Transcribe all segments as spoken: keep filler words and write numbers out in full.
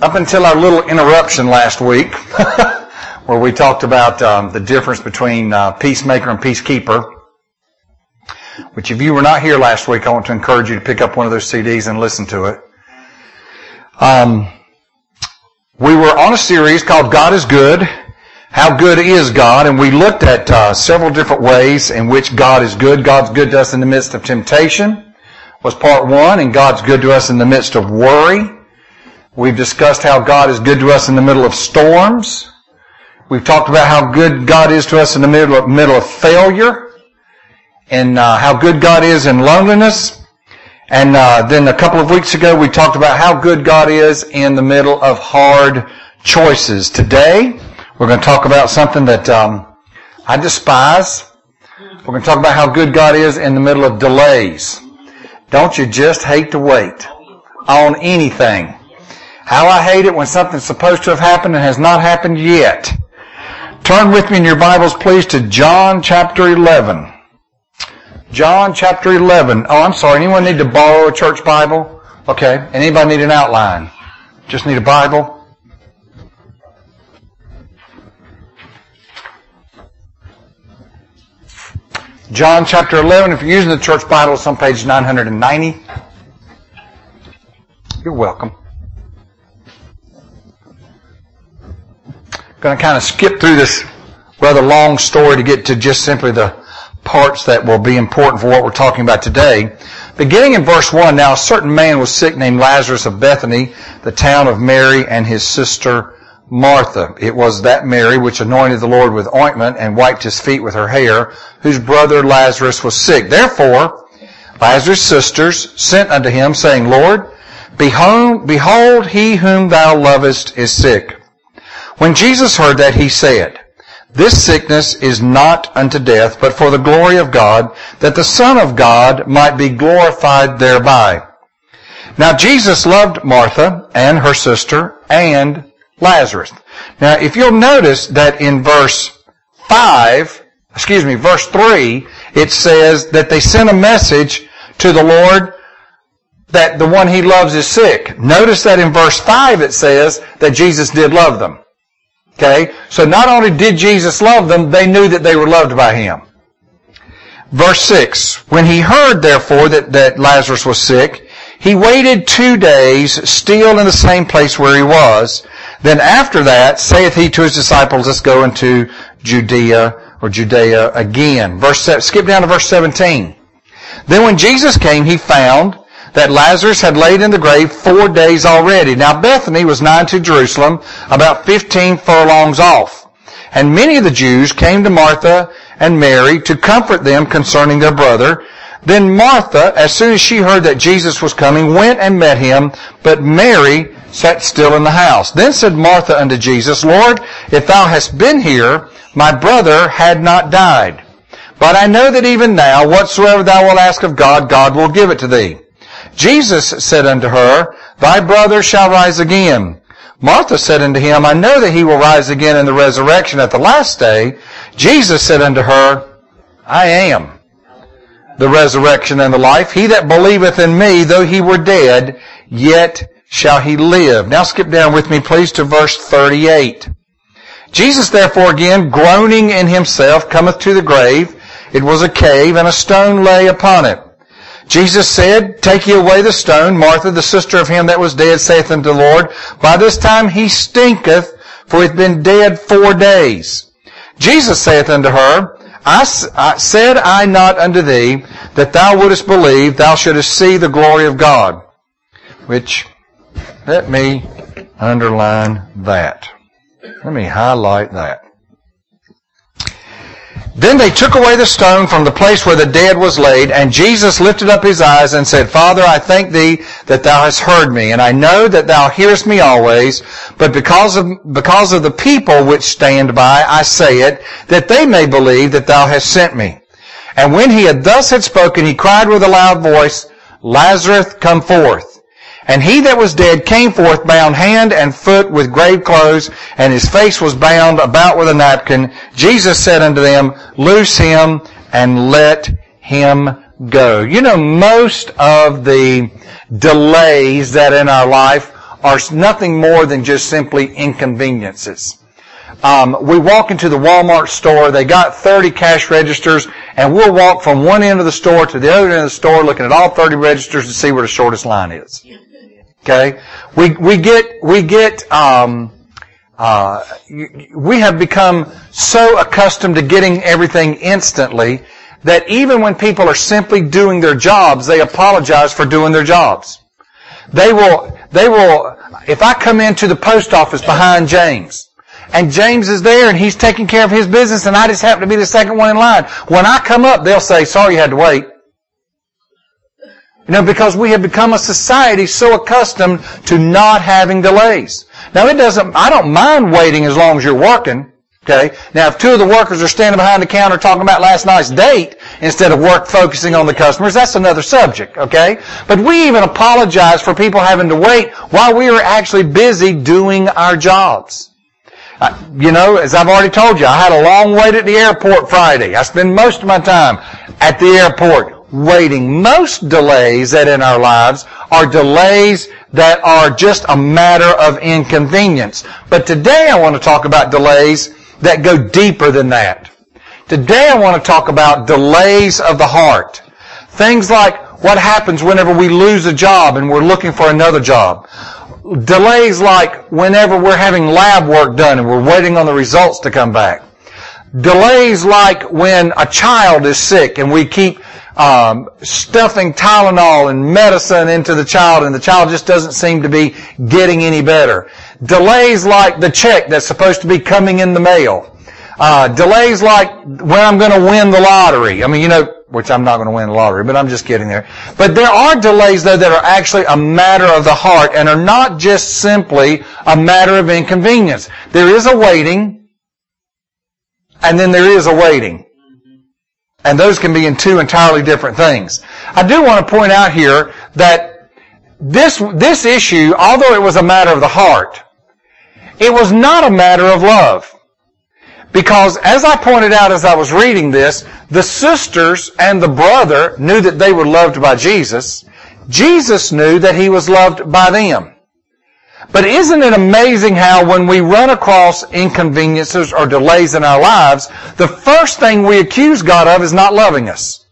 Up until our little interruption last week, where we talked about um, the difference between uh, peacemaker and peacekeeper, which if you were not here last week, I want to encourage you to pick up one of those C Ds and listen to it. Um, we were on a series called God is Good. How good is God? And we looked at uh, several different ways in which God is good. God's good to us in the midst of temptation was part one, and God's good to us in the midst of worry. We've discussed how God is good to us in the middle of storms. We've talked about how good God is to us in the middle of, middle of failure, and uh, how good God is in loneliness. And uh, then a couple of weeks ago, we talked about how good God is in the middle of hard choices. Today, we're going to talk about something that um, I despise. We're going to talk about how good God is in the middle of delays. Don't you just hate to wait on anything? How I hate it when something's supposed to have happened and has not happened yet. Turn with me in your Bibles, please, to John chapter eleven. John chapter eleven. Oh, I'm sorry. Anyone need to borrow a church Bible? Okay. Anybody need an outline? Just need a Bible? John chapter eleven. If you're using the church Bible, it's on page nine hundred ninety. You're welcome. I'm going to kind of skip through this rather long story to get to just simply the parts that will be important for what we're talking about today. Beginning in verse one, now a certain man was sick named Lazarus of Bethany, the town of Mary and his sister Martha. It was that Mary which anointed the Lord with ointment and wiped his feet with her hair, whose brother Lazarus was sick. Therefore, Lazarus' sisters sent unto him, saying, Lord, behold, behold, he whom thou lovest is sick. When Jesus heard that, he said, This sickness is not unto death, but for the glory of God, that the Son of God might be glorified thereby. Now Jesus loved Martha and her sister and Lazarus. Now if you'll notice that in verse five, excuse me, verse three, it says that they sent a message to the Lord that the one he loves is sick. Notice that in verse five it says that Jesus did love them. Okay, so not only did Jesus love them, they knew that they were loved by him. Verse six, when he heard, therefore, that, that Lazarus was sick, he waited two days, still in the same place where he was. Then after that, saith he to his disciples, let's go into Judea or Judea again. Verse seven, skip down to verse seventeen. Then when Jesus came, he found that Lazarus had laid in the grave four days already. Now Bethany was nigh to Jerusalem, about fifteen furlongs off. And many of the Jews came to Martha and Mary to comfort them concerning their brother. Then Martha, as soon as she heard that Jesus was coming, went and met him, but Mary sat still in the house. Then said Martha unto Jesus, Lord, if thou hadst been here, my brother had not died. But I know that even now, whatsoever thou wilt ask of God, God will give it to thee. Jesus said unto her, Thy brother shall rise again. Martha said unto him, I know that he will rise again in the resurrection at the last day. Jesus said unto her, I am the resurrection and the life. He that believeth in me, though he were dead, yet shall he live. Now skip down with me, please, to verse thirty-eight. Jesus therefore again, groaning in himself, cometh to the grave. It was a cave, and a stone lay upon it. Jesus said, Take ye away the stone. Martha, the sister of him that was dead, saith unto the Lord, By this time he stinketh, for he hath been dead four days. Jesus saith unto her, I, I said I not unto thee, that thou wouldest believe, thou shouldest see the glory of God. Which, let me underline that. Let me highlight that. Then they took away the stone from the place where the dead was laid, and Jesus lifted up his eyes and said, Father, I thank thee that thou hast heard me, and I know that thou hearest me always, but because of, because of the people which stand by, I say it, that they may believe that thou hast sent me. And when he had thus had spoken, he cried with a loud voice, Lazarus, come forth. And he that was dead came forth, bound hand and foot with grave clothes, and his face was bound about with a napkin. Jesus said unto them, Loose him and let him go. You know, most of the delays that in our life are nothing more than just simply inconveniences. Um, we walk into the Walmart store, they got thirty cash registers, and we'll walk from one end of the store to the other end of the store looking at all thirty registers to see where the shortest line is. Okay? We, we get, we get, um, uh, we have become so accustomed to getting everything instantly that even when people are simply doing their jobs, they apologize for doing their jobs. They will, they will, if I come into the post office behind James, and James is there and he's taking care of his business and I just happen to be the second one in line, when I come up, they'll say, sorry you had to wait. You know, because we have become a society so accustomed to not having delays. Now it doesn't, I don't mind waiting as long as you're working. Okay. Now, if two of the workers are standing behind the counter talking about last night's date instead of work focusing on the customers, that's another subject. Okay. But we even apologize for people having to wait while we are actually busy doing our jobs. Uh, you know, as I've already told you, I had a long wait at the airport Friday. I spend most of my time at the airport waiting. Most delays that in our lives are delays that are just a matter of inconvenience. But today I want to talk about delays that go deeper than that. Today I want to talk about delays of the heart. Things like what happens whenever we lose a job and we're looking for another job. Delays like whenever we're having lab work done and we're waiting on the results to come back. Delays like when a child is sick and we keep um, stuffing Tylenol and medicine into the child and the child just doesn't seem to be getting any better. Delays like the check that's supposed to be coming in the mail. Uh, delays like when I'm going to win the lottery. I mean, you know, which I'm not going to win the lottery, but I'm just kidding there. But there are delays, though, that are actually a matter of the heart and are not just simply a matter of inconvenience. There is a waiting, and then there is a waiting. And those can be in two entirely different things. I do want to point out here that this, this issue, although it was a matter of the heart, it was not a matter of love. Because as I pointed out as I was reading this, the sisters and the brother knew that they were loved by Jesus. Jesus knew that he was loved by them. But isn't it amazing how when we run across inconveniences or delays in our lives, the first thing we accuse God of is not loving us?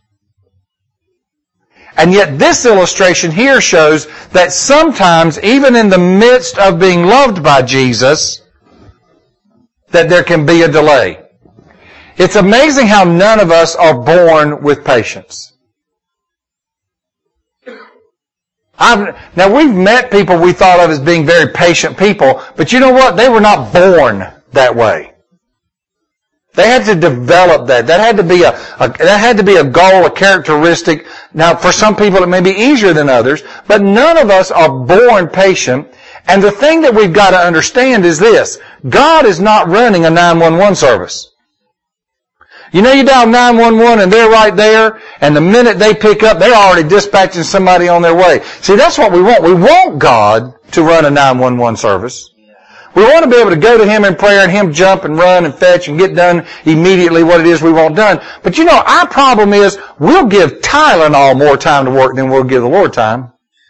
And yet this illustration here shows that sometimes, even in the midst of being loved by Jesus, that there can be a delay. It's amazing how none of us are born with patience. I've, now we've met people we thought of as being very patient people, but you know what? They were not born that way. They had to develop that. That had to be a, a that had to be a goal, a characteristic. Now, for some people it may be easier than others, but none of us are born patient. And the thing that we've got to understand is this. God is not running a nine one one service. You know, you dial nine one one and they're right there, and the minute they pick up, they're already dispatching somebody on their way. See, that's what we want. We want God to run a nine one one service. We want to be able to go to Him in prayer and Him jump and run and fetch and get done immediately what it is we want done. But you know, our problem is we'll give Tylenol more time to work than we'll give the Lord time.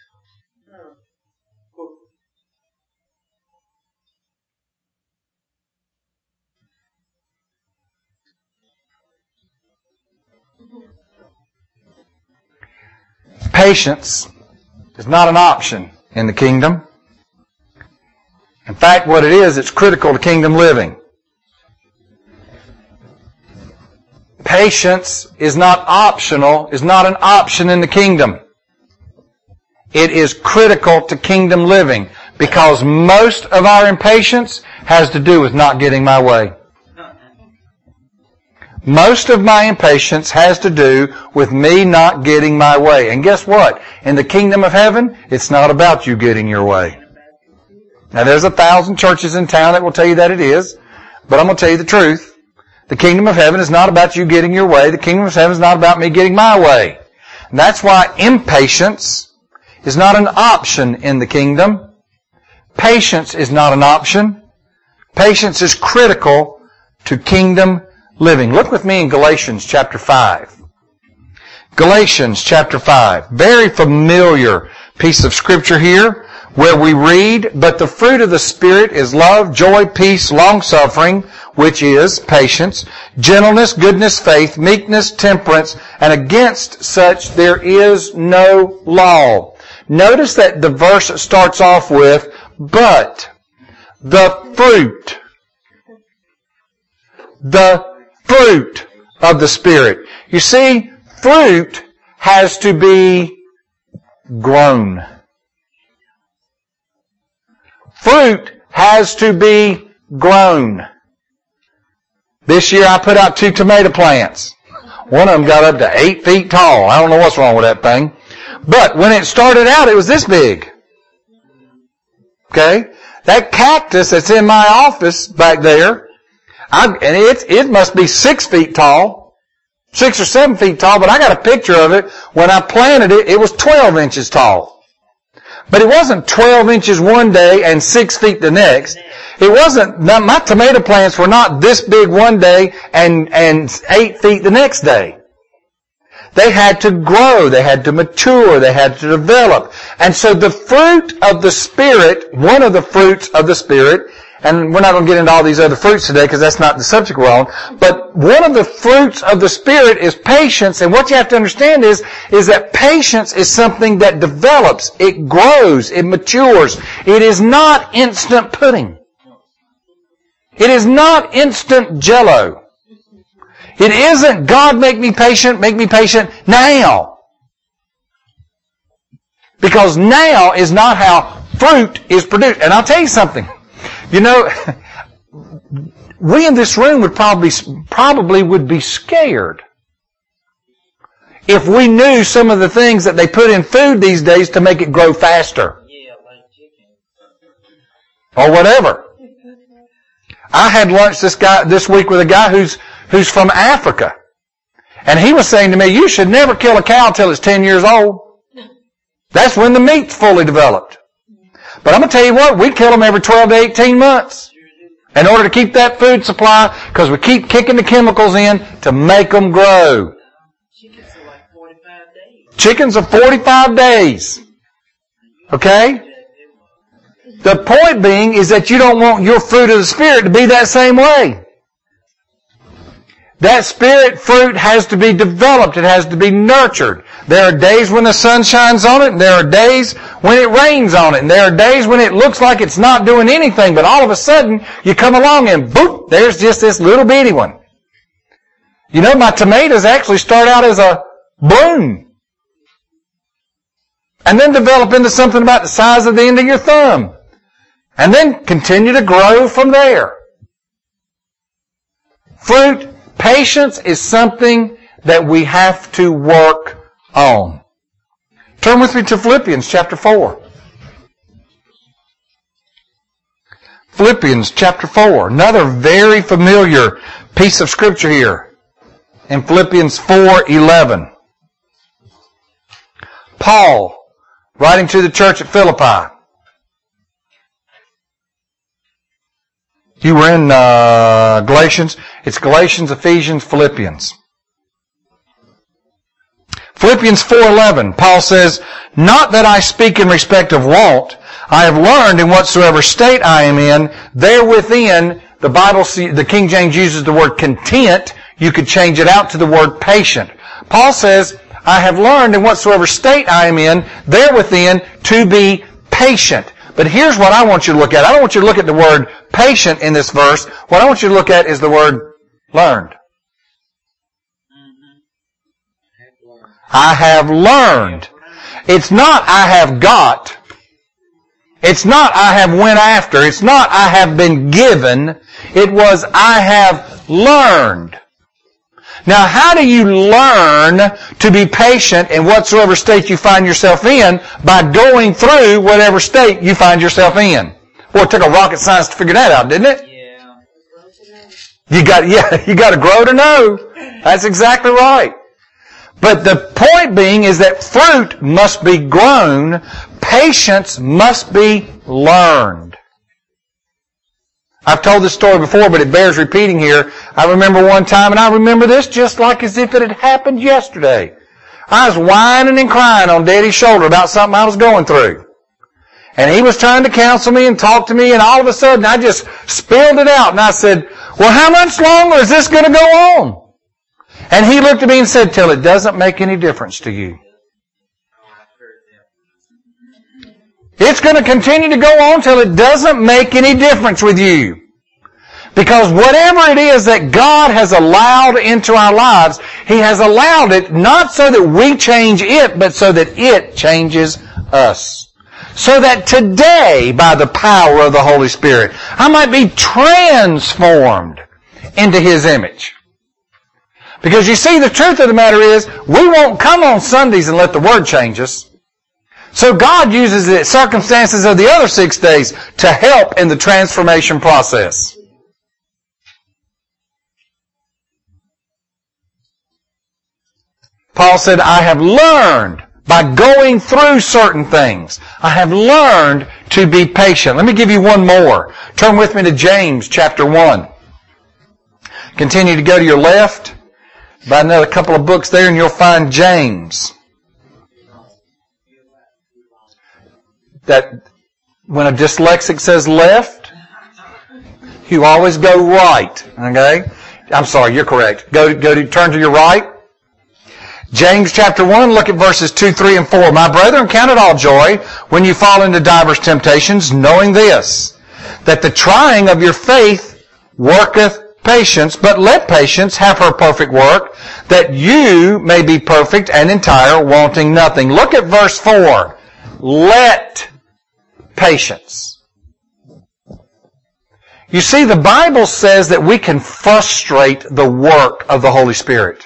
Patience is not an option in the kingdom. In fact, what it is, it's critical to kingdom living. Patience is not optional, is not an option in the kingdom. It is critical to kingdom living because most of our impatience has to do with not getting my way. Most of my impatience has to do with me not getting my way. And guess what? In the kingdom of heaven, it's not about you getting your way. Now, there's a thousand churches in town that will tell you that it is, but I'm going to tell you the truth. The kingdom of heaven is not about you getting your way. The kingdom of heaven is not about me getting my way. And that's why impatience is not an option in the kingdom. Patience is not an option. Patience is critical to kingdom living. Look with me in Galatians chapter five. Galatians chapter five. Very familiar piece of scripture here. where we read, but the fruit of the Spirit is love, joy, peace, long-suffering, which is patience, gentleness, goodness, faith, meekness, temperance, and against such there is no law. Notice that the verse starts off with, but the fruit, the fruit of the Spirit. You see, fruit has to be grown. Fruit has to be grown. This year I put out two tomato plants. One of them got up to eight feet tall. I don't know what's wrong with that thing. But when it started out, it was this big. Okay? That cactus that's in my office back there, I, and it, it must be six feet tall, six or seven feet tall, but I got a picture of it. When I planted it, it was twelve inches tall. But it wasn't twelve inches one day and six feet the next. It wasn't, my tomato plants were not this big one day and, and eight feet the next day. They had to grow, they had to mature, they had to develop. And so the fruit of the Spirit, one of the fruits of the Spirit, and we're not going to get into all these other fruits today because that's not the subject we're on, but one of the fruits of the Spirit is patience, and what you have to understand is, is that patience is something that develops, it grows, it matures. It is not instant pudding. It is not instant Jell-O. It isn't, God make me patient, make me patient now. Because now is not how fruit is produced. And I'll tell you something. You know, we in this room would probably, probably would be scared if we knew some of the things that they put in food these days to make it grow faster. Yeah, like chicken. Or whatever. I had lunch this guy this week with a guy who's who's from Africa. And he was saying to me, you should never kill a cow till it's ten years old. That's when the meat's fully developed. But I'm going to tell you what, we kill them every twelve to eighteen months in order to keep that food supply, because we keep kicking the chemicals in to make them grow. Chickens are like forty-five days. Chickens are forty-five days. Okay? The point being is that you don't want your fruit of the Spirit to be that same way. That Spirit fruit has to be developed. It has to be nurtured. There are days when the sun shines on it, and there are days when it rains on it, and there are days when it looks like it's not doing anything, but all of a sudden you come along and boop, there's just this little bitty one. You know, my tomatoes actually start out as a bloom and then develop into something about the size of the end of your thumb and then continue to grow from there. Fruit, patience is something that we have to work on. Turn with me to Philippians chapter four. Philippians chapter four. Another very familiar piece of scripture here. In Philippians four eleven. Paul, writing to the church at Philippi. You were in uh, Galatians. It's Galatians, Ephesians, Philippians. Philippians four eleven, Paul says, not that I speak in respect of want, I have learned in whatsoever state I am in, there within, the Bible, the King James uses the word content, you could change it out to the word patient. Paul says, I have learned in whatsoever state I am in, there within, to be patient. But here's what I want you to look at. I don't want you to look at the word patient in this verse. What I want you to look at is the word learned. I have learned. It's not I have got. It's not I have went after. It's not I have been given. It was I have learned. Now, how do you learn to be patient in whatsoever state you find yourself in? By going through whatever state you find yourself in. Well, it took a rocket science to figure that out, didn't it? Yeah. You got, yeah, you got to grow to know. That's exactly right. But the point being is that fruit must be grown, patience must be learned. I've told this story before, but it bears repeating here. I remember one time, and I remember this just like as if it had happened yesterday. I was whining and crying on Daddy's shoulder about something I was going through. And he was trying to counsel me and talk to me, and all of a sudden I just spilled it out. And I said, well, how much longer is this going to go on? And he looked at me and said, till it doesn't make any difference to you. It's going to continue to go on till it doesn't make any difference with you. Because whatever it is that God has allowed into our lives, He has allowed it not so that we change it, but so that it changes us. So that today, by the power of the Holy Spirit, I might be transformed into His image. Because you see, the truth of the matter is, we won't come on Sundays and let the Word change us. So God uses the circumstances of the other six days to help in the transformation process. Paul said, I have learned by going through certain things. I have learned to be patient. Let me give you one more. Turn with me to James chapter one. Continue to go to your left. Buy another couple of books there and you'll find James. That when a dyslexic says left, you always go right. Okay? I'm sorry, you're correct. Go, go to, turn to your right. James chapter one, look at verses two, three, and four. My brethren, count it all joy when you fall into divers temptations, knowing this, that the trying of your faith worketh patience, but let patience have her perfect work, that you may be perfect and entire, wanting nothing. Look at verse four. Let patience. You see, the Bible says that we can frustrate the work of the Holy Spirit.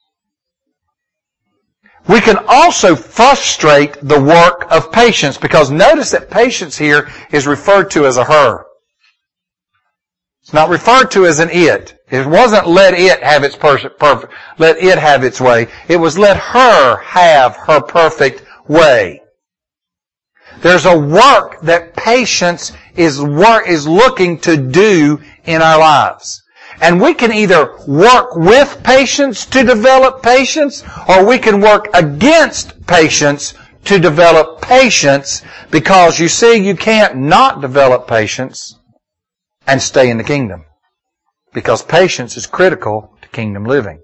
We can also frustrate the work of patience, because notice that patience here is referred to as a her. It's not referred to as an it. It wasn't let it have its perfect, perfect, let it have its way. It was let her have her perfect way. There's a work that patience is work, is looking to do in our lives. And we can either work with patience to develop patience, or we can work against patience to develop patience, because you see, you can't not develop patience and stay in the kingdom. Because patience is critical to kingdom living.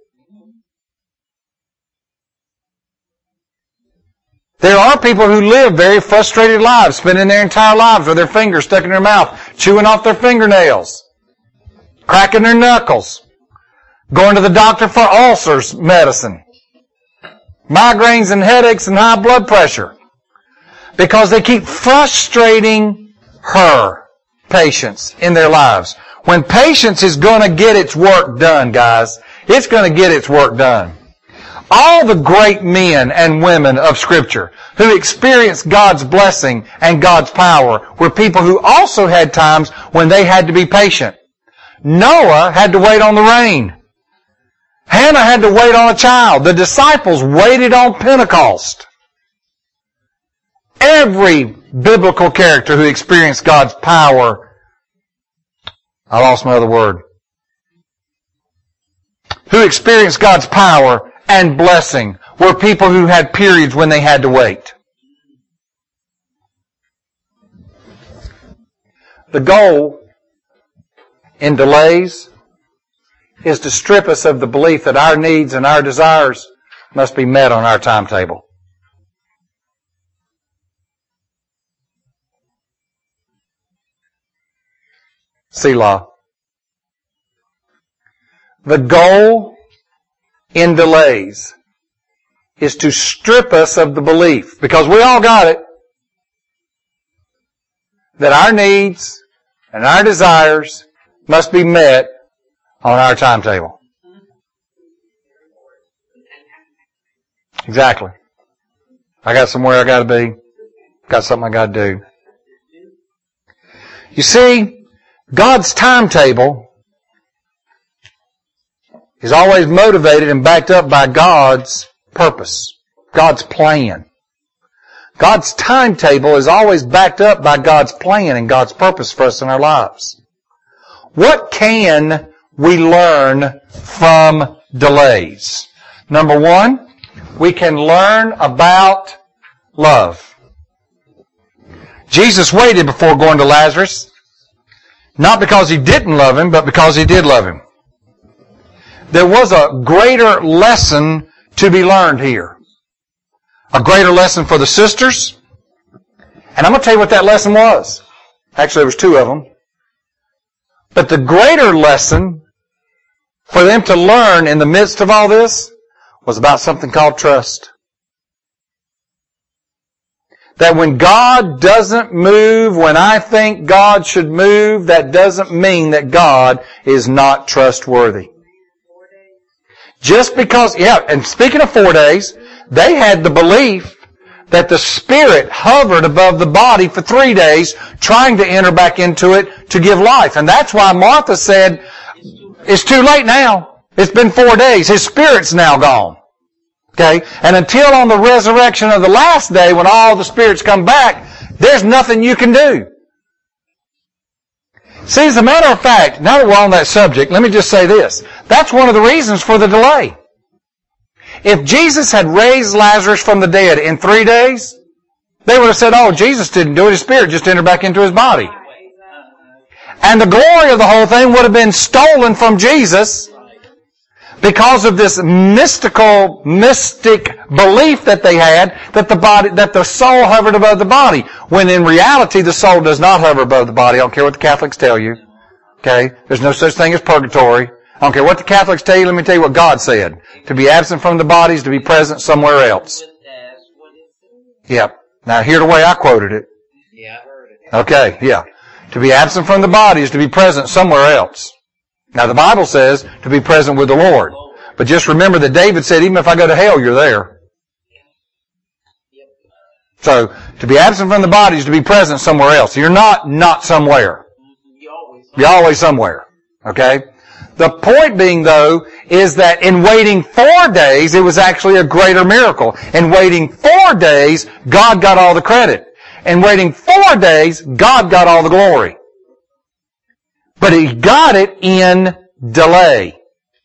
There are people who live very frustrated lives, spending their entire lives with their fingers stuck in their mouth, chewing off their fingernails, cracking their knuckles, going to the doctor for ulcers medicine, migraines and headaches and high blood pressure, because they keep frustrating her patience in their lives. When patience is going to get its work done, guys, it's going to get its work done. All the great men and women of Scripture who experienced God's blessing and God's power were people who also had times when they had to be patient. Noah had to wait on the rain. Hannah had to wait on a child. The disciples waited on Pentecost. Every biblical character who experienced God's power, I lost my other word, who experienced God's power and blessing were people who had periods when they had to wait. The goal in delays is to strip us of the belief that our needs and our desires must be met on our timetable. Selah. The goal in delays is to strip us of the belief, because we all got it, that our needs and our desires must be met on our timetable. Exactly. I got somewhere I got to be. Got something I got to do. You see, God's timetable is always motivated and backed up by God's purpose, God's plan. God's timetable is always backed up by God's plan and God's purpose for us in our lives. What can we learn from delays? Number one, we can learn about love. Jesus waited before going to Lazarus, not because he didn't love him, but because he did love him. There was a greater lesson to be learned here. A greater lesson for the sisters. And I'm going to tell you what that lesson was. Actually, there was two of them. But the greater lesson for them to learn in the midst of all this was about something called trust. That when God doesn't move, when I think God should move, that doesn't mean that God is not trustworthy. Just because, yeah, and speaking of four days, they had the belief that the Spirit hovered above the body for three days, trying to enter back into it to give life. And that's why Martha said, it's too late now. It's been four days. His Spirit's now gone. Okay? And until on the resurrection of the last day, when all the spirits come back, there's nothing you can do. See, as a matter of fact, now that we're on that subject, let me just say this. That's one of the reasons for the delay. If Jesus had raised Lazarus from the dead in three days, they would have said, oh, Jesus didn't do it. His Spirit just entered back into his body. And the glory of the whole thing would have been stolen from Jesus because of this mystical, mystic belief that they had that the body, that the soul hovered above the body. When in reality, the soul does not hover above the body. I don't care what the Catholics tell you. Okay? There's no such thing as purgatory. I don't care what the Catholics tell you. Let me tell you what God said. To be absent from the body is to be present somewhere else. Yep. Now, hear the way I quoted it. Yeah, I heard it. Okay, yeah. To be absent from the body is to be present somewhere else. Now, the Bible says to be present with the Lord. But just remember that David said, even if I go to hell, you're there. So, to be absent from the body is to be present somewhere else. You're not not somewhere. You're always somewhere. Okay? The point being, though, is that in waiting four days, it was actually a greater miracle. In waiting four days, God got all the credit. In waiting four days, God got all the glory. But He got it in delay.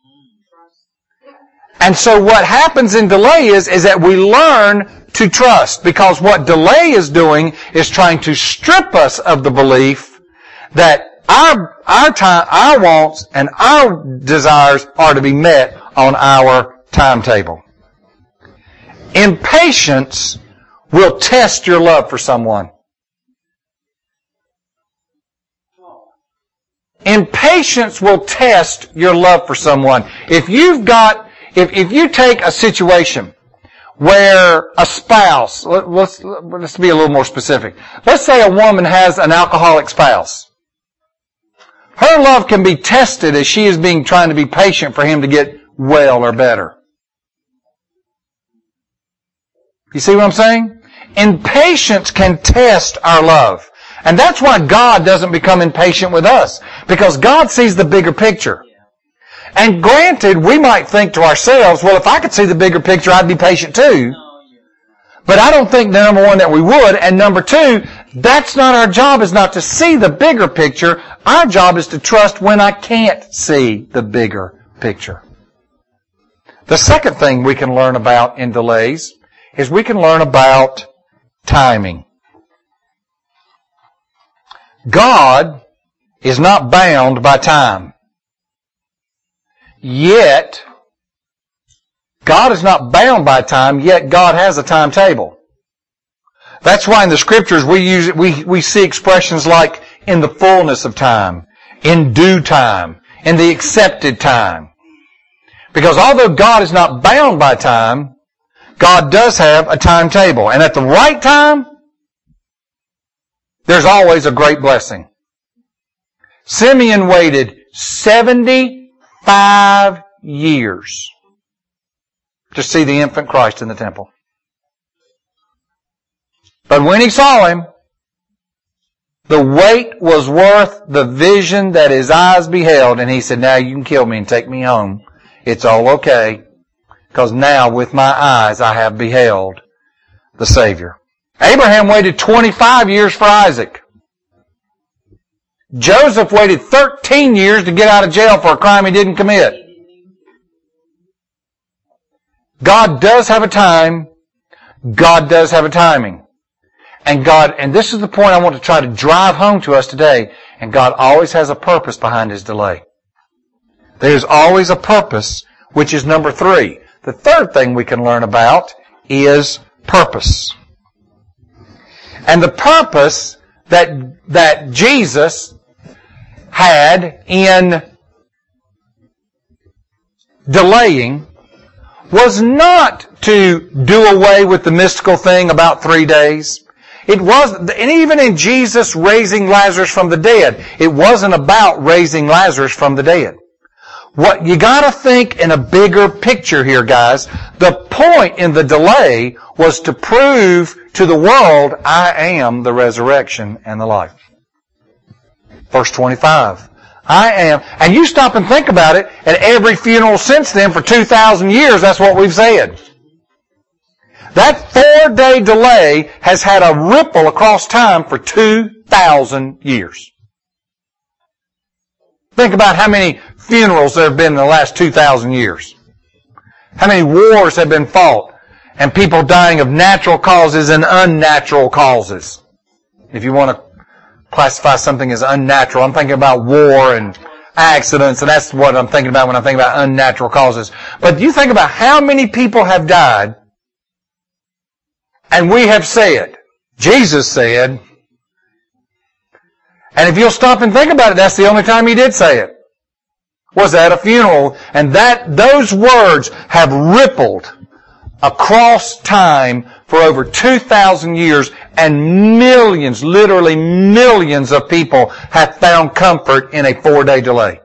And so what happens in delay is, is that we learn to trust. Because what delay is doing is trying to strip us of the belief that Our, our time, our wants and our desires are to be met on our timetable. Impatience will test your love for someone. Impatience will test your love for someone. If you've got, if, if you take a situation where a spouse, let, let's, let's be a little more specific. Let's say a woman has an alcoholic spouse. Her love can be tested as she is being trying to be patient for him to get well or better. You see what I'm saying? Impatience can test our love. And that's why God doesn't become impatient with us. Because God sees the bigger picture. And granted, we might think to ourselves, well, if I could see the bigger picture, I'd be patient too. But I don't think, number one, that we would. And number two, that's not our job, is not to see the bigger picture. Our job is to trust when I can't see the bigger picture. The second thing we can learn about in delays is we can learn about timing. God is not bound by time. Yet, God is not bound by time, yet God has a timetable. That's why in the Scriptures we use we we see expressions like in the fullness of time, in due time, in the accepted time. Because although God is not bound by time, God does have a timetable. And at the right time, there's always a great blessing. Simeon waited seventy-five years to see the infant Christ in the temple. But when he saw him, the wait was worth the vision that his eyes beheld. And he said, now you can kill me and take me home. It's all okay. Because now with my eyes I have beheld the Savior. Abraham waited twenty-five years for Isaac. Joseph waited thirteen years to get out of jail for a crime he didn't commit. God does have a time. God does have a timing. And God, and this is the point I want to try to drive home to us today, and God always has a purpose behind His delay. There's always a purpose, which is number three. The third thing we can learn about is purpose. And the purpose that, that Jesus had in delaying was not to do away with the mystical thing about three days. It was, and even in Jesus raising Lazarus from the dead, it wasn't about raising Lazarus from the dead. What you gotta think in a bigger picture here, guys. The point in the delay was to prove to the world, I am the resurrection and the life. Verse twenty-five. I am, and you stop and think about it, at every funeral since then for two thousand years, that's what we've said. That four-day delay has had a ripple across time for two thousand years. Think about how many funerals there have been in the last two thousand years. How many wars have been fought and people dying of natural causes and unnatural causes. If you want to classify something as unnatural, I'm thinking about war and accidents, and that's what I'm thinking about when I'm thinking about unnatural causes. But you think about how many people have died, and we have said, Jesus said, and if you'll stop and think about it, that's the only time He did say it, was at a funeral. And that, those words have rippled across time for over two thousand years, and millions, literally millions of people have found comfort in a four-day delay.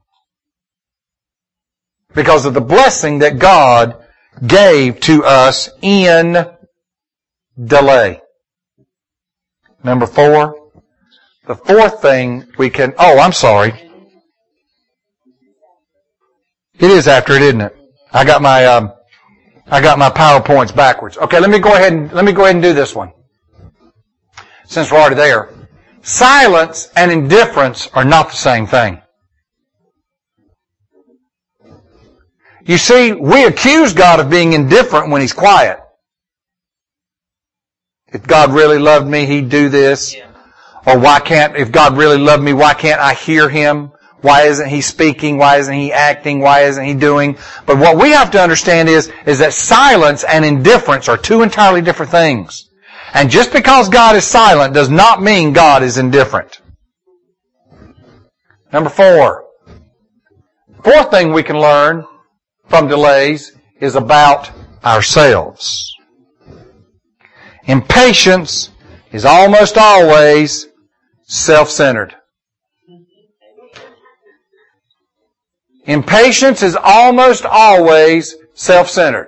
Because of the blessing that God gave to us in delay. Number four. The fourth thing we can, oh, I'm sorry. It is after it, isn't it? I got my, um, I got my PowerPoints backwards. Okay, let me go ahead and, let me go ahead and do this one. Since we're already there. Silence and indifference are not the same thing. You see, we accuse God of being indifferent when He's quiet. If God really loved me, He'd do this. Yeah. Or why can't, if God really loved me, why can't I hear Him? Why isn't He speaking? Why isn't He acting? Why isn't He doing? But what we have to understand is, is that silence and indifference are two entirely different things. And just because God is silent does not mean God is indifferent. Number four. Fourth thing we can learn from delays is about ourselves. Impatience is almost always self-centered. Impatience is almost always self-centered.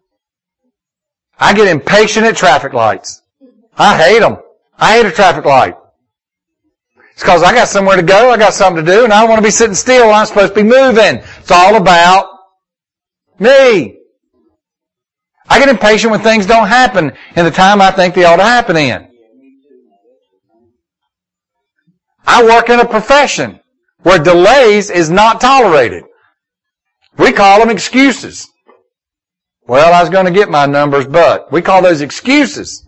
I get impatient at traffic lights. I hate them. I hate a traffic light. It's because I got somewhere to go, I got something to do, and I don't want to be sitting still when I'm supposed to be moving. It's all about me. I get impatient when things don't happen in the time I think they ought to happen in. I work in a profession where delays is not tolerated. We call them excuses. Well, I was going to get my numbers, but we call those excuses.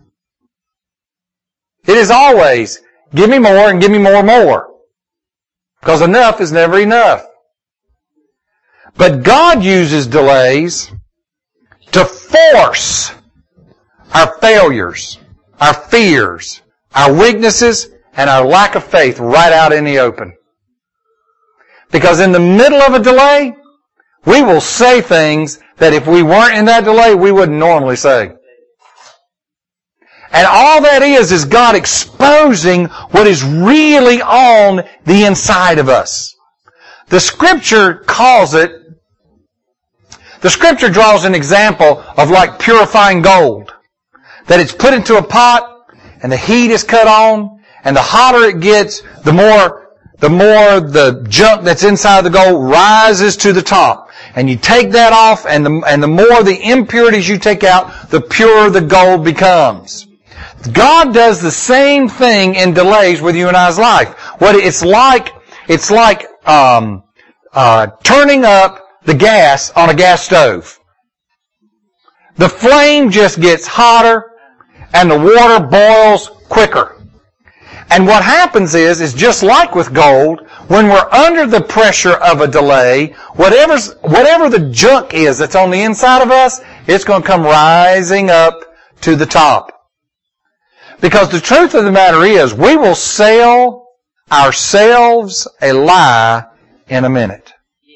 It is always, give me more and give me more and more. Because enough is never enough. But God uses delays to force our failures, our fears, our weaknesses, and our lack of faith right out in the open. Because in the middle of a delay, we will say things that if we weren't in that delay, we wouldn't normally say. And all that is, is God exposing what is really on the inside of us. The Scripture calls it, the Scripture draws an example of like purifying gold. That it's put into a pot, and the heat is cut on, and the hotter it gets, the more, the more the junk that's inside the gold rises to the top. And you take that off, and the, and the more the impurities you take out, the purer the gold becomes. God does the same thing in delays with you and I's life. What it's like, it's like um, uh, turning up the gas on a gas stove. The flame just gets hotter and the water boils quicker. And what happens is, is just like with gold, when we're under the pressure of a delay, whatever's, whatever the junk is that's on the inside of us, it's going to come rising up to the top. Because the truth of the matter is, we will sell ourselves a lie in a minute.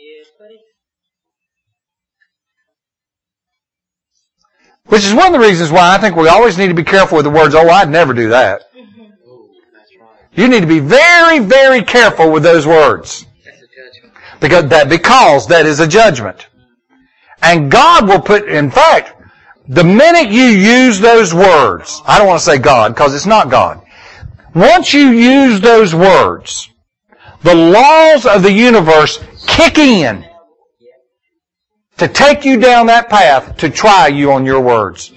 Which is one of the reasons why I think we always need to be careful with the words, oh, I'd never do that. You need to be very, very careful with those words. That's a judgment. Because that, because that is a judgment. And God will put, in fact, the minute you use those words, I don't want to say God because it's not God. Once you use those words, the laws of the universe kick in to take you down that path to try you on your words.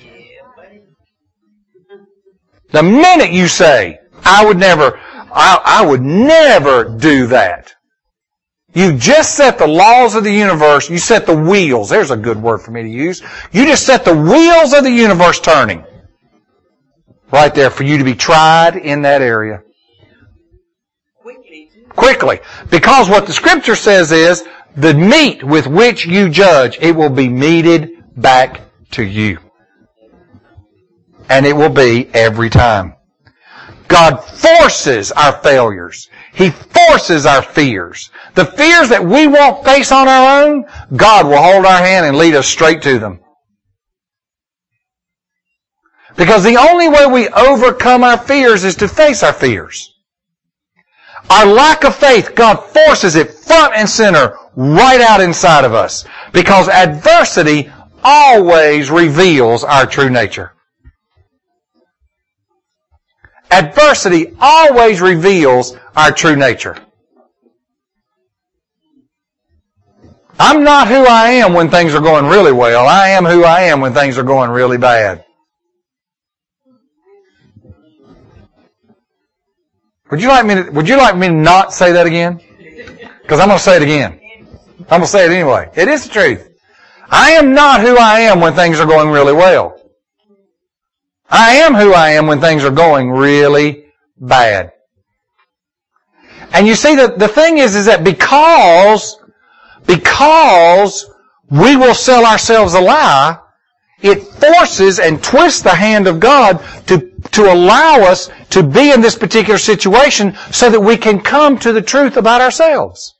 The minute you say, I would never, I, I would never do that. You just set the laws of the universe, you set the wheels, there's a good word for me to use. You just set the wheels of the universe turning. Right there for you to be tried in that area. Quickly. Quickly. Because what the Scripture says is, the meat with which you judge, it will be meted back to you. And it will be every time. God forces our failures. He forces our fears. The fears that we won't face on our own, God will hold our hand and lead us straight to them. Because the only way we overcome our fears is to face our fears. Our lack of faith, God forces it front and center right out inside of us. Because adversity always reveals our true nature. Adversity always reveals our true nature. I'm not who I am when things are going really well. I am who I am when things are going really bad. Would you like me to, would you like me to not say that again? Because I'm going to say it again. I'm going to say it anyway. It is the truth. I am not who I am when things are going really well. I am who I am when things are going really bad. And you see, the, the thing is, is that because, because we will sell ourselves a lie, it forces and twists the hand of God to, to allow us to be in this particular situation so that we can come to the truth about ourselves.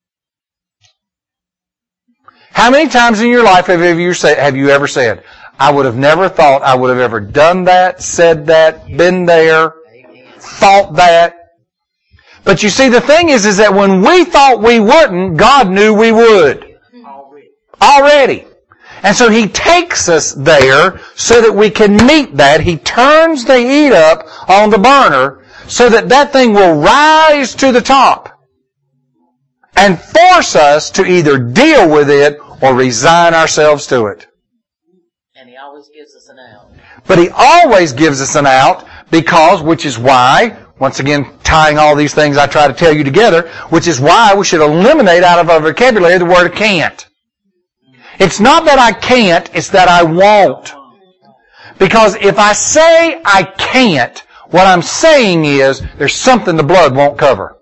How many times in your life have you, say, have you ever said, I would have never thought I would have ever done that, said that, been there, thought that. But you see, the thing is, is that when we thought we wouldn't, God knew we would. Already. Already. And so He takes us there so that we can meet that. He turns the heat up on the burner so that that thing will rise to the top and force us to either deal with it or resign ourselves to it. And He always gives us an out. But He always gives us an out because, which is why, once again, tying all these things I try to tell you together, which is why we should eliminate out of our vocabulary the word can't. It's not that I can't, it's that I won't. Because if I say I can't, what I'm saying is there's something the blood won't cover.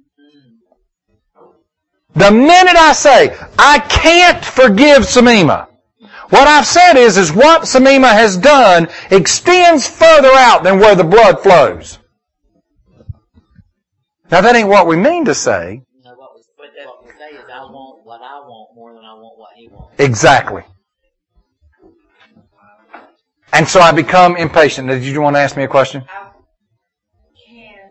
The minute I say I can't forgive Samima, what I've said is, is what Samima has done extends further out than where the blood flows. Now that ain't what we mean to say. No, what we, but what we say is I want what I want more than I want what he wants. Exactly. And so I become impatient. Did you want to ask me a question? How can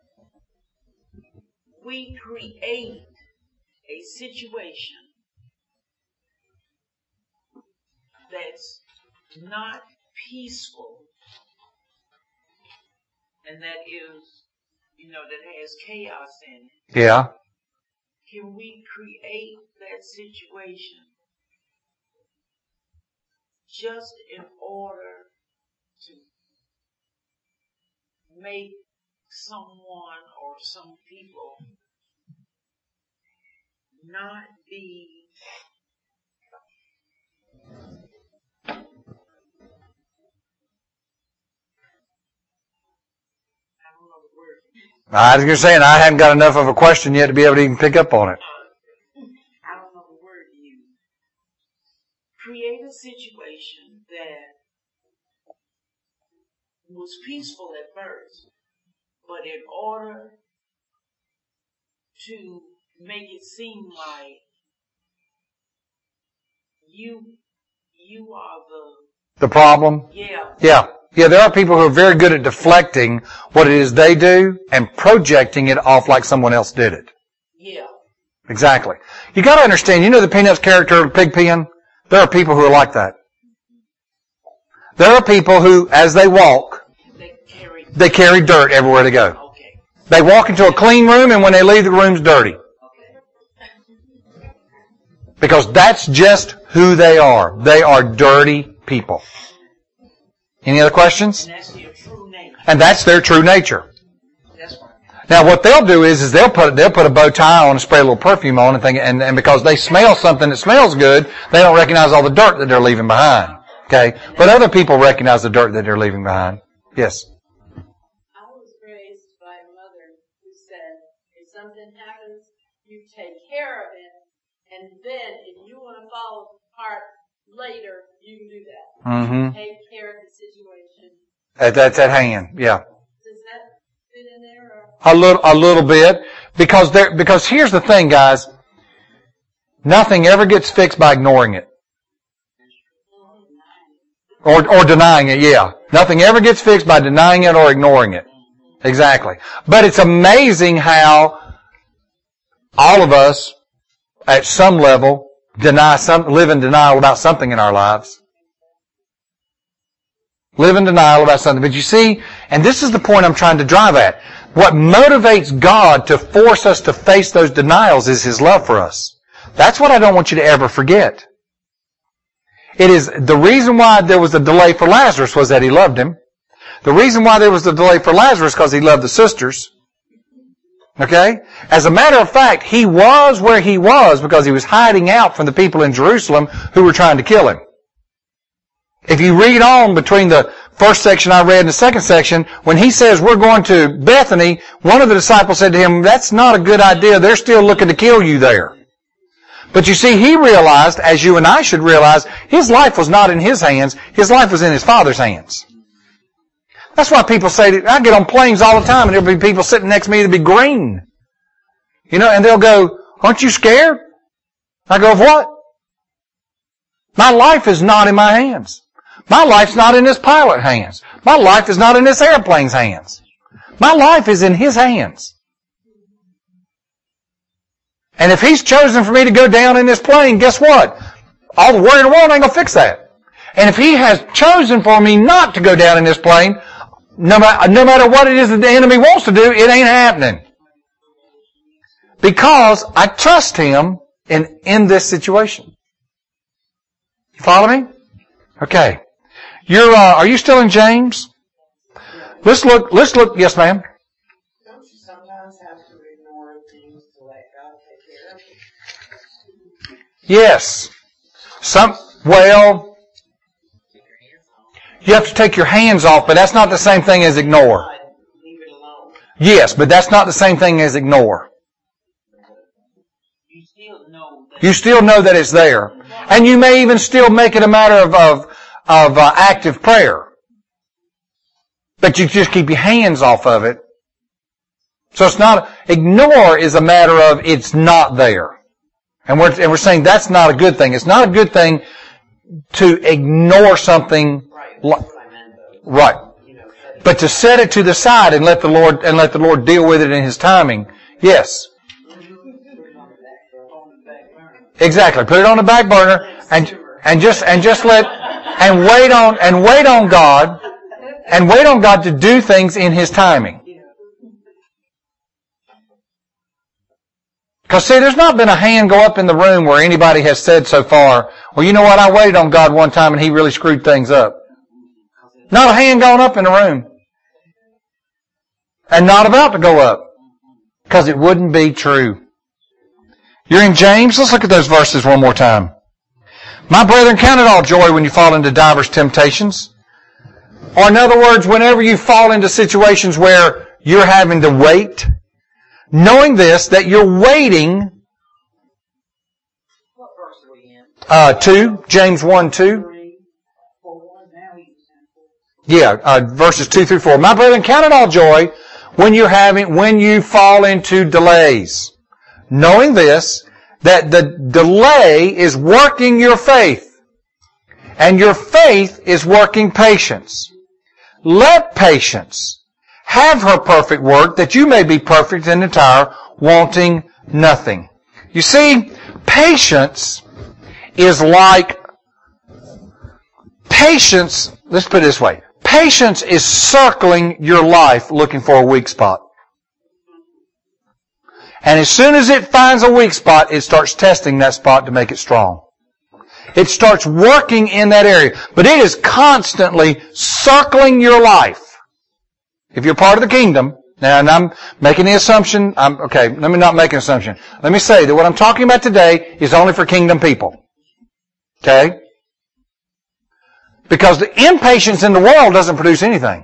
we create a situation that's not peaceful and that is, you know, that has chaos in it? Yeah. Can we create that situation just in order to make someone or some people not be I was going to say, and I hadn't got enough of a question yet to be able to even pick up on it. I don't know the word to use. Create a situation that was peaceful at first, but in order to make it seem like you you are the The problem? yeah Yeah. Yeah, there are people who are very good at deflecting what it is they do and projecting it off like someone else did it. yeah Exactly. You got to understand, you know the Peanuts character, Pigpen? There are people who are like that. There are people who, as they walk, they carry they carry dirt everywhere they go. okay They walk into a clean room, and when they leave, the room's dirty. okay Because that's just who they are. They are dirty people. Any other questions? and that's their true name. And that's their true nature. That's right. Now, what they'll do is, is they'll put they'll put a bow tie on and spray a little perfume on and think, and, and because they smell something that smells good, they don't recognize all the dirt that they're leaving behind. Okay, but other people recognize the dirt that they're leaving behind. Yes. I was raised by a mother who said, if something happens, you take care of it, and then if you want to follow apart later, you can do that. Mm-hmm. Take care of the situation. That, that's at hand. Yeah. Does that fit in there? Or? A little, a little bit, because there, because here's the thing, guys. Nothing ever gets fixed by ignoring it. Or, or denying it, yeah. Nothing ever gets fixed by denying it or ignoring it. Exactly. But it's amazing how all of us, at some level, deny some, live in denial about something in our lives. Live in denial about something. But you see, and this is the point I'm trying to drive at. What motivates God to force us to face those denials is His love for us. That's what I don't want you to ever forget. It is the reason why there was a delay for Lazarus was that He loved him. The reason why there was a delay for Lazarus because He loved the sisters. Okay? As a matter of fact, He was where He was because He was hiding out from the people in Jerusalem who were trying to kill Him. If you read on between the first section I read and the second section, when He says we're going to Bethany, one of the disciples said to Him, that's not a good idea. They're still looking to kill you there. But you see, He realized, as you and I should realize, His life was not in His hands. His life was in His Father's hands. That's why people say, that I get on planes all the time and there'll be people sitting next to me that'll be green. You know, and they'll go, aren't you scared? I go, of what? My life is not in my hands. My life's not in this pilot's hands. My life is not in this airplane's hands. My life is in His hands. And if He's chosen for me to go down in this plane, guess what? All the worry in the world ain't going to fix that. And if He has chosen for me not to go down in this plane, no matter, no matter what it is that the enemy wants to do, it ain't happening. Because I trust Him in, in this situation. You follow me? Okay. You're, uh, are you still in James? Let's look, let's look, yes ma'am. Don't you sometimes have to ignore things to let God take care of it? Yes. Some, well, you have to take your hands off, but that's not the same thing as ignore. Leave it alone. Yes, but that's not the same thing as ignore. You still know that. You still know that it's there. And you may even still make it a matter of, of, of uh, active prayer. But you just keep your hands off of it. So it's not, ignore is a matter of it's not there. And we're, and we're saying that's not a good thing. It's not a good thing to ignore something. Right. Like, That's what I meant, though. right. You know, set it- But to set it to the side and let the Lord, and let the Lord deal with it in His timing. Yes. Put it on the back- on the back burner. Exactly. Put it on the back burner and, and just, and just let, and wait on, and wait on God, and wait on God to do things in His timing. Because see, there's not been a hand go up in the room where anybody has said so far, well, you know what, I waited on God one time and He really screwed things up. Not a hand gone up in the room. And not about to go up. Because it wouldn't be true. You're in James? Let's look at those verses one more time. My brethren, count it all joy when you fall into divers temptations. Or in other words, whenever you fall into situations where you're having to wait, knowing this, that you're waiting. What verse are we in? Uh, two, James one, two. Yeah, uh, verses two through four. My brethren, count it all joy when you're having, when you fall into delays. Knowing this, that the delay is working your faith. And your faith is working patience. Let patience have her perfect work, that you may be perfect and entire, wanting nothing. You see, patience is like, patience, let's put it this way. Patience is circling your life looking for a weak spot. And as soon as it finds a weak spot, it starts testing that spot to make it strong. It starts working in that area. But it is constantly circling your life. If you're part of the kingdom, now and I'm making the assumption, I'm, okay, let me not make an assumption. Let me say that what I'm talking about today is only for kingdom people. Okay? Because the impatience in the world doesn't produce anything.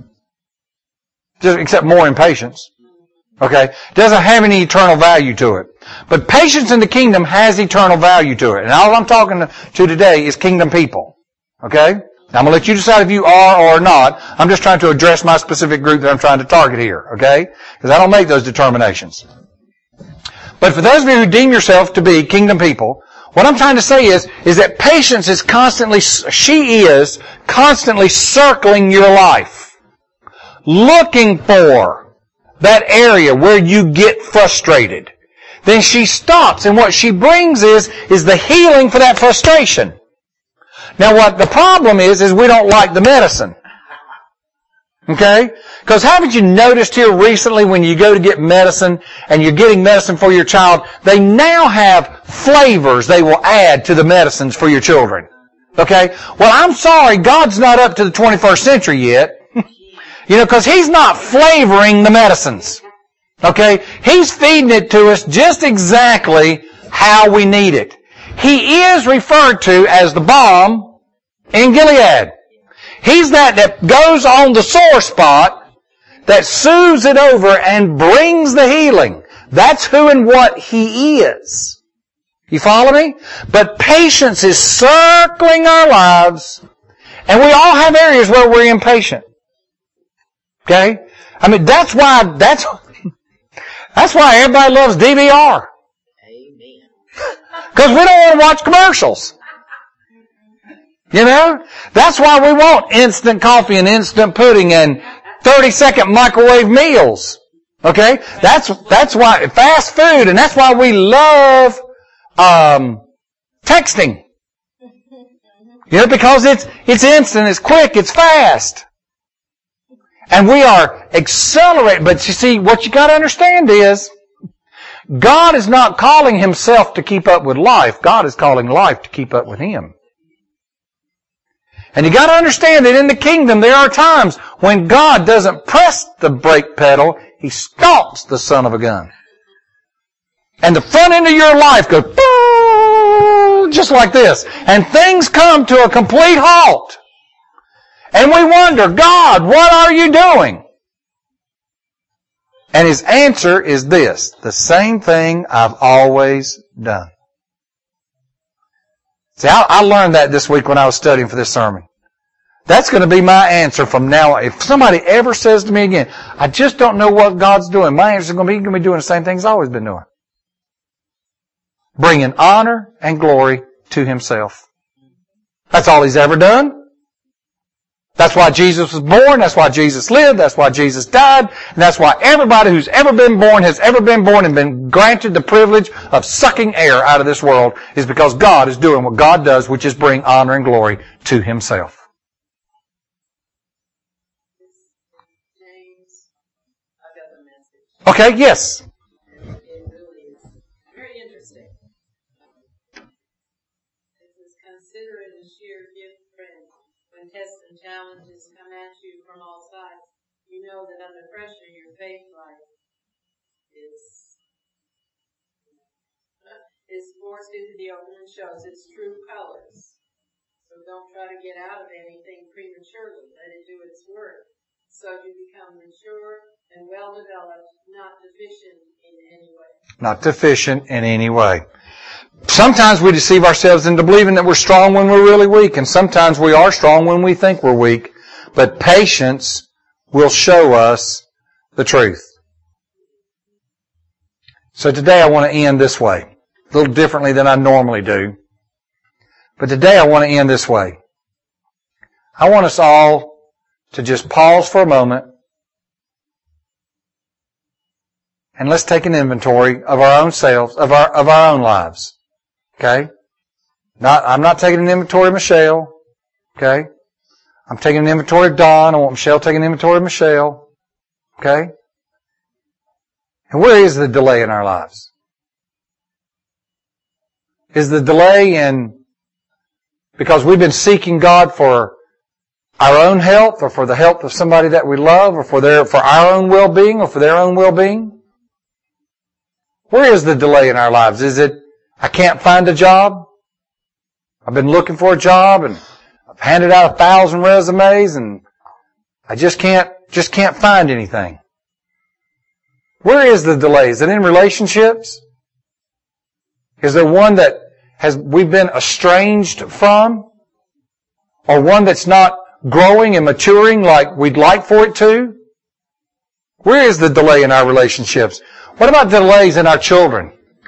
Just except more impatience. Okay? It doesn't have any eternal value to it. But patience in the kingdom has eternal value to it. And all I'm talking to today is kingdom people. Okay? Now I'm going to let you decide if you are or not. I'm just trying to address my specific group that I'm trying to target here. Okay? Because I don't make those determinations. But for those of you who deem yourself to be kingdom people, what I'm trying to say is, is that patience is constantly, she is constantly circling your life. Looking for that area where you get frustrated. Then she stops, and what she brings is, is the healing for that frustration. Now what the problem is, is we don't like the medicine. Okay? Because haven't you noticed here recently when you go to get medicine and you're getting medicine for your child, they now have flavors they will add to the medicines for your children. Okay? Well, I'm sorry, God's not up to the twenty-first century yet. You know, because He's not flavoring the medicines. Okay? He's feeding it to us just exactly how we need it. He is referred to as the balm in Gilead. He's that that goes on the sore spot, that soothes it over and brings the healing. That's who and what He is. You follow me? But patience is circling our lives, and we all have areas where we're impatient. Okay? I mean, that's why, that's, that's why everybody loves D V R. Amen. Because we don't want to watch commercials. You know? That's why we want instant coffee and instant pudding and thirty second microwave meals. Okay? That's, that's why, fast food, and that's why we love, um, texting. You know, because it's, it's instant, it's quick, it's fast. And we are accelerating, but you see, what you gotta understand is, God is not calling Himself to keep up with life. God is calling life to keep up with Him. And you got to understand that in the kingdom there are times when God doesn't press the brake pedal, He stalks the son of a gun. And the front end of your life goes just like this. And things come to a complete halt. And we wonder, God, what are you doing? And His answer is this: the same thing I've always done. See, I, I learned that this week when I was studying for this sermon. That's going to be my answer from now on. If somebody ever says to me again, I just don't know what God's doing, my answer is going to be, He's going to be doing the same thing He's always been doing. Bringing honor and glory to Himself. That's all He's ever done. That's why Jesus was born. That's why Jesus lived. That's why Jesus died. And that's why everybody who's ever been born has ever been born and been granted the privilege of sucking air out of this world, is because God is doing what God does, which is bring honor and glory to Himself. James, I've got the message. Okay, yes. It really is very interesting. It says, consider it a sheer gift, friend, when tests and challenges come at you from all sides. You know that under pressure your faith life is is forced into the open and shows its true colors. So don't try to get out of anything prematurely. Let it do its work. so you become mature and well developed, not deficient in any way. Not deficient in any way. Sometimes we deceive ourselves into believing that we're strong when we're really weak, and sometimes we are strong when we think we're weak. But patience will show us the truth. So today I want to end this way, a little differently than I normally do. But today I want to end this way. I want us all to just pause for a moment and let's take an inventory of our own selves, of our of our own lives. Okay? Not, I'm not taking an inventory of Michelle. Okay? I'm taking an inventory of Don. I want Michelle to take an inventory of Michelle. Okay? And where is the delay in our lives? Is the delay in because we've been seeking God for our own health, or for the health of somebody that we love, or for their for our own well-being, or for their own well-being? Where is the delay in our lives? Is it I can't find a job? I've been looking for a job and I've handed out a thousand resumes and I just can't, just can't find anything. Where is the delay? Is it in relationships? Is there one that has, we've been estranged from? Or one that's not growing and maturing like we'd like for it to? Where is the delay in our relationships? What about delays in our children?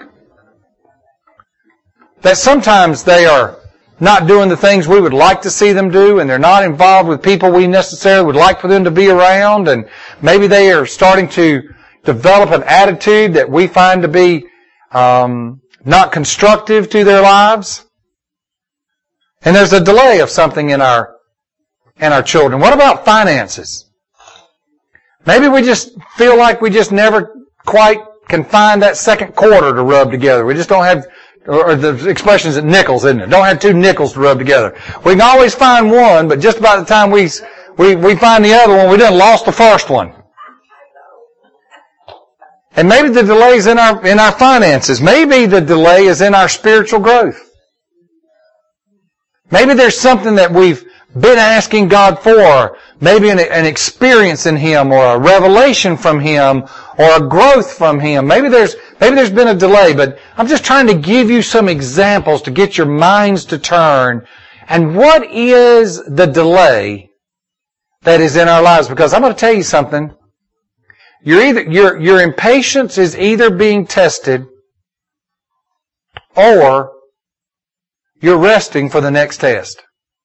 That sometimes they are not doing the things we would like to see them do, and they're not involved with people we necessarily would like for them to be around, and maybe they are starting to develop an attitude that we find to be um, not constructive to their lives. And there's a delay of something in our in our children. What about finances? Maybe we just feel like we just never quite can find that second quarter to rub together. We just don't have, or the expression is nickels, isn't it? Don't have two nickels to rub together. We can always find one, but just about the time we we, we find the other one, we done lost the first one. And maybe the delay is in our in our finances. Maybe the delay is in our spiritual growth. Maybe there's something that we've been asking God for, maybe an, an experience in Him, or a revelation from Him, or a growth from Him. Maybe there's maybe there's been a delay, but I'm just trying to give you some examples to get your minds to turn. And what is the delay that is in our lives? Because I'm going to tell you something. You're either your your impatience is either being tested, or you're resting for the next test.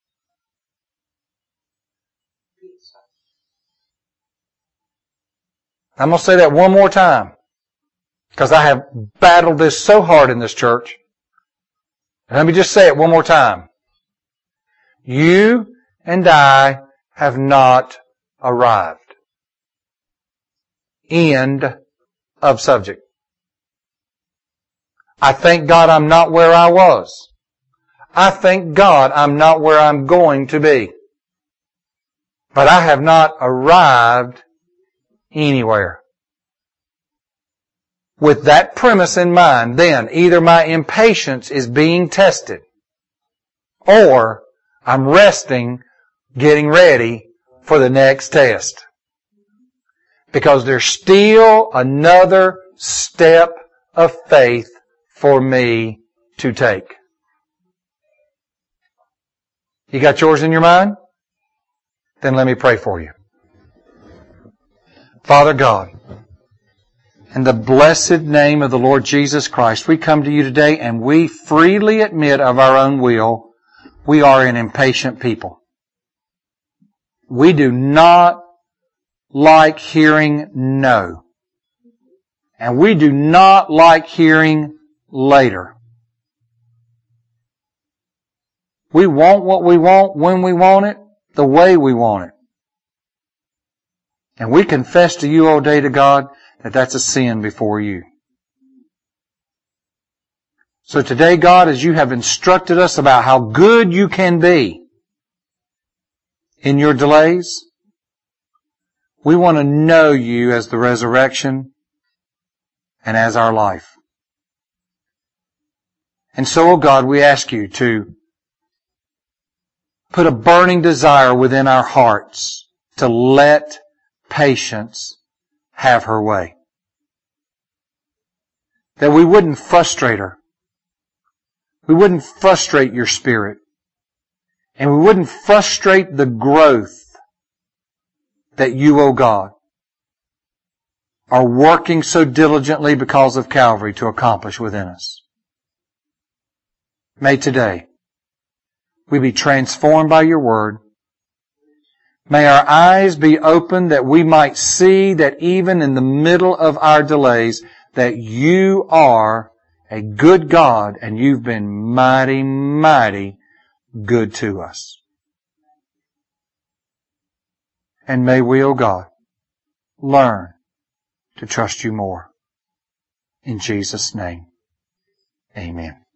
I'm going to say that one more time, because I have battled this so hard in this church. Let me just say it one more time. You and I have not arrived. End of subject. I thank God I'm not where I was. I thank God I'm not where I'm going to be. But I have not arrived anywhere. With that premise in mind, then, either my impatience is being tested, or I'm resting, getting ready for the next test. Because there's still another step of faith for me to take. You got yours in your mind? Then let me pray for you. Father God, in the blessed name of the Lord Jesus Christ, we come to you today and we freely admit of our own will, we are an impatient people. We do not like hearing no. And we do not like hearing later. We want what we want when we want it, the way we want it. And we confess to you, O day to God, that that's a sin before you. So today, God, as you have instructed us about how good you can be in your delays, we want to know you as the resurrection and as our life. And so, O God, we ask you to put a burning desire within our hearts to let patience have her way. That we wouldn't frustrate her. We wouldn't frustrate your spirit. And we wouldn't frustrate the growth that you, O God, are working so diligently because of Calvary to accomplish within us. May today we be transformed by your word. May our eyes be open that we might see that even in the middle of our delays, that you are a good God and you've been mighty, mighty good to us. And may we, O God, learn to trust you more. In Jesus' name, amen.